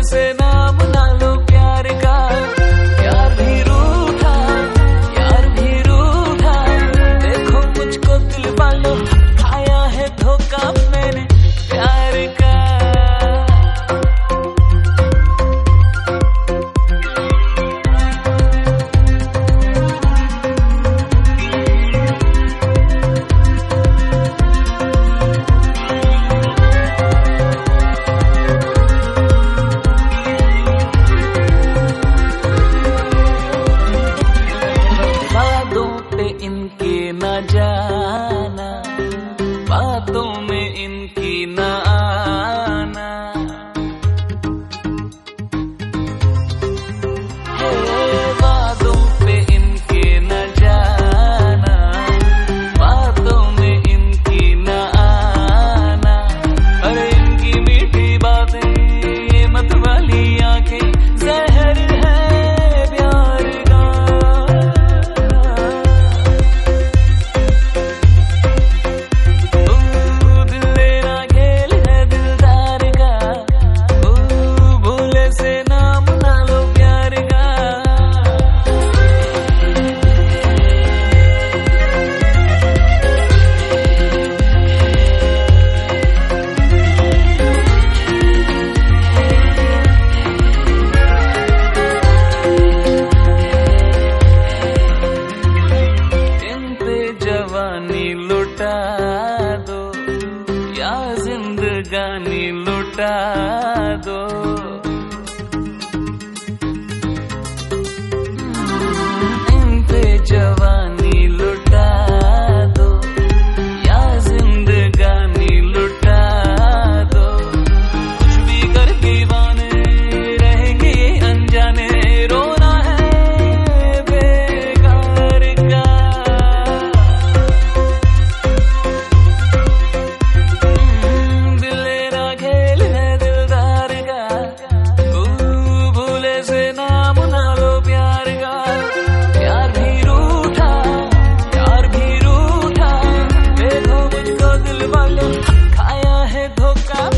से नाम ना लो प्यार का, प्यार भी रूठा, प्यार भी रूठा। देखो मुझको दिल वालों, खाया है धोखा मैंने प्यार का। इनके न जाना, बातों में इनकी न आना, वादों पे इनके न जाना, बातों में इनकी न आना। अरे इनकी मीठी बातें, ये मत वाली आंखें, जहर है प्यार का। जवानी लुटा दो या जिंदगानी लुटा दो, इन पे जवानी लुटा दो या जिंदगानी लुटा दो। कुछ भी कर दीवाने रहेंगे अनजाने, रोना है बेकार का। खाया है धोखा